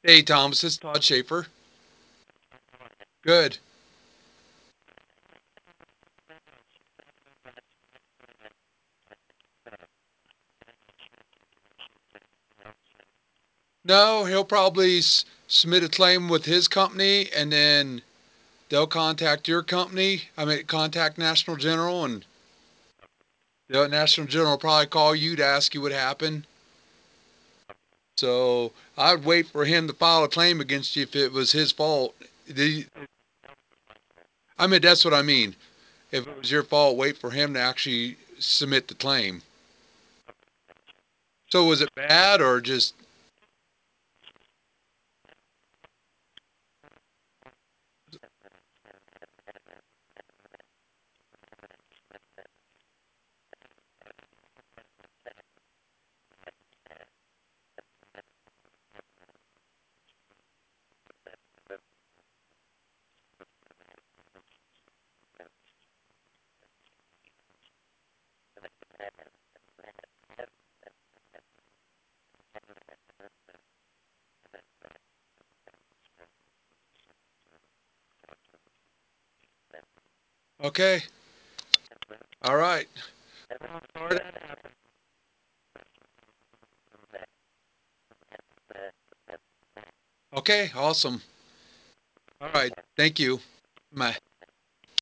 Hey, Thomas, it's Todd Schaefer. Good. No, he'll probably submit a claim with his company, and then they'll contact your company. I mean, contact National General, and the National General will probably call you to ask you what happened. So I'd wait for him to file a claim against you if it was his fault. The, I mean, that's what I mean. If it was your fault, wait for him to actually submit the claim. So was it bad or just okay? All right. Okay, awesome. All right. Thank you. Bye.